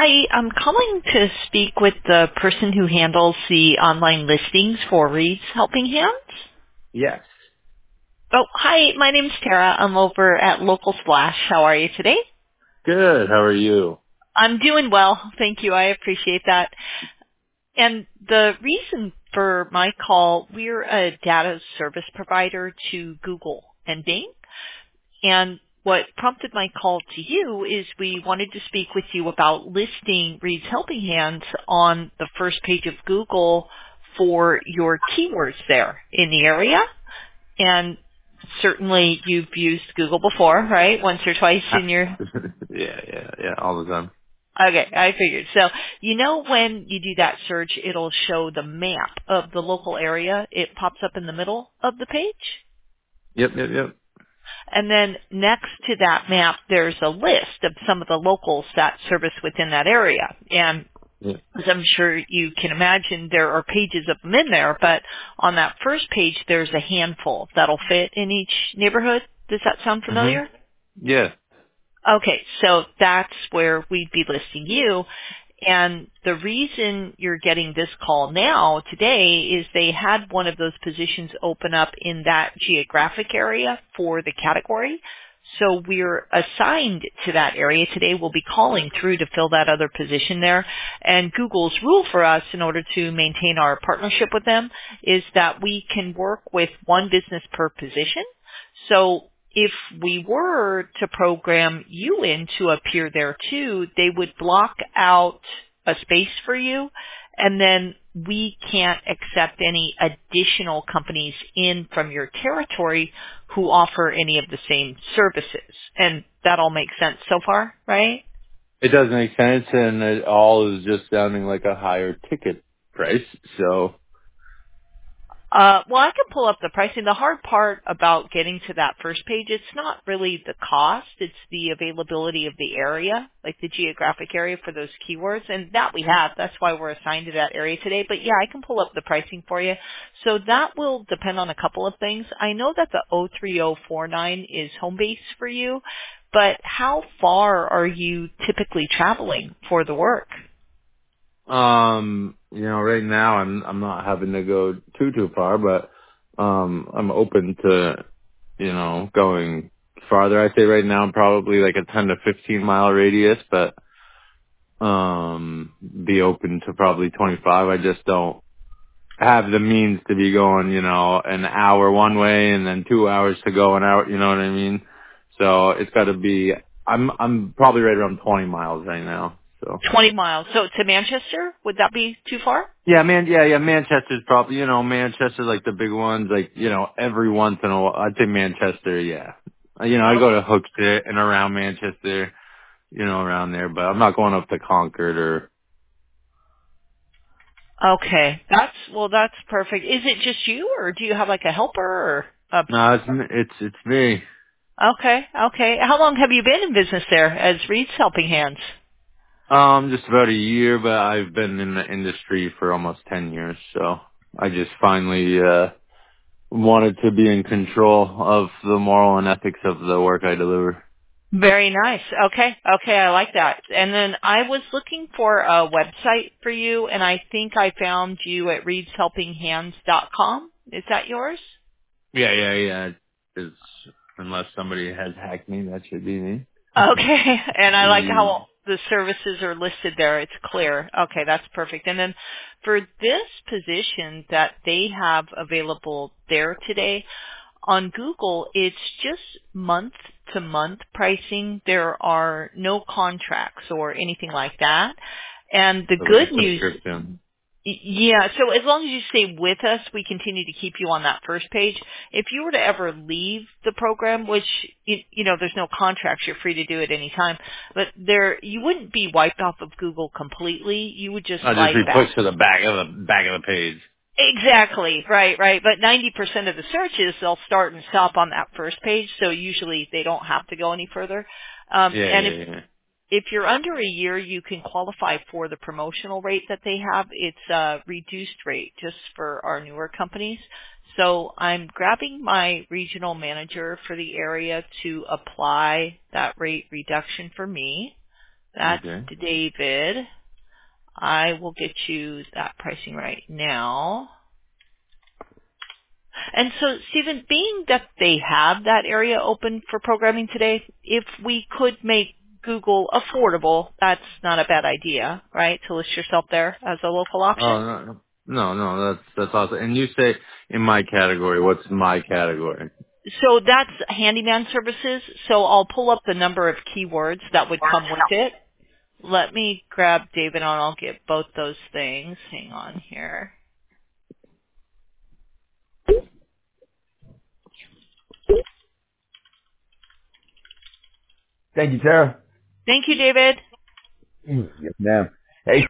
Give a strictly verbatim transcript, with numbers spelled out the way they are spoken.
Hi, I'm calling to speak with the person who handles the online listings for Reed's Helping Hands. Yes. Oh, hi, my name's Tara. I'm over at Local Splash. How are you today? Good. How are you? I'm doing well. Thank you. I appreciate that. And the reason for my call, we're a data service provider to Google and Bing. And what prompted my call to you is we wanted to speak with you about listing Reed's Helping Hands on the first page of Google for your keywords there in the area. And certainly you've used Google before, right? Once or twice Ah. in your... yeah, yeah, yeah, all the time. Okay, I figured. So you know when you do that search, it'll show the map of the local area. It pops up in the middle of the page. Yep, yep, yep. And then next to that map, there's a list of some of the locals that service within that area. And Yeah. as I'm sure you can imagine, there are pages of them in there, but on that first page, there's a handful that'll fit in each neighborhood. Does that sound Mhm. familiar? Yeah. Okay, so that's where we'd be listing you. And the reason you're getting this call now today is they had one of those positions open up in that geographic area for the category. So we're assigned to that area today. We'll be calling through to fill that other position there. And Google's rule for us in order to maintain our partnership with them is that we can work with one business per position. So if we were to program you in to appear there too, they would block out a space for you, and then we can't accept any additional companies in from your territory who offer any of the same services. And that all makes sense so far, right? It does make sense, and it all is just sounding like a higher ticket price. So. Uh, well, I can pull up the pricing. The hard part about getting to that first page, it's not really the cost. It's the availability of the area, like the geographic area for those keywords. And that we have. That's why we're assigned to that area today. But yeah, I can pull up the pricing for you. So that will depend on a couple of things. I know that the oh three oh four nine is home base for you, but how far are you typically traveling for the work? Um, you know, right now I'm I'm not having to go too too far, but um, I'm open to, you know, going farther. I say right now probably like a ten to fifteen mile radius, but um, be open to probably twenty-five. I just don't have the means to be going, you know, an hour one way and then two hours to go and out. You know what I mean? So it's got to be. I'm I'm probably right around twenty miles right now. So. twenty miles. So to Manchester, would that be too far? Yeah, man. Yeah, yeah. Manchester's probably, you know, Manchester, like the big ones, like, you know, every once in a while. I'd say Manchester, yeah. Uh, You know, I go to Hooksett and around Manchester, you know, around there, but I'm not going up to Concord or. Okay, that's well, that's perfect. Is it just you, or do you have like a helper? Or uh, No, it's m- it's it's me. okay, okay. How long have you been in business there as Reed's Helping Hands? Um, just about a year, but I've been in the industry for almost ten years, so I just finally uh wanted to be in control of the moral and ethics of the work I deliver. Very nice. Okay, okay, I like that. And then I was looking for a website for you, and I think I found you at reeds helping hands dot com. Is that yours? Yeah, yeah, yeah. It's, unless somebody has hacked me, that should be me. Okay. And I like Mm. how the services are listed there. It's clear. Okay, that's perfect. And then for this position that they have available there today, on Google, it's just month to month pricing. There are no contracts or anything like that. And the So like a good news subscription. Y- Yeah, so as long as you stay with us, we continue to keep you on that first page. If you were to ever leave the program, which, you, you know, there's no contracts, you're free to do it any time, but there, you wouldn't be wiped off of Google completely. You would just I'll just slide be back. pushed to the back of the back of the page. Exactly, right, right. But ninety percent of the searches, they'll start and stop on that first page, so usually they don't have to go any further. Um, Yeah, and if yeah, yeah. if you're under a year, you can qualify for the promotional rate that they have. It's a reduced rate just for our newer companies. So I'm grabbing my regional manager for the area to apply that rate reduction for me. That's Okay. David. I will get you that pricing right now. And so, Stephen, being that they have that area open for programming today, if we could make Google affordable, that's not a bad idea, right? To list yourself there as a local Oh, option. no, no, no, that's, that's awesome. And you say in my category, what's my category? So that's handyman services. So I'll pull up the number of keywords that would come with it. Let me grab David on. I'll get both those things. Hang on here. Thank you, Tara. Thank you, David. Mm, Yes, ma'am.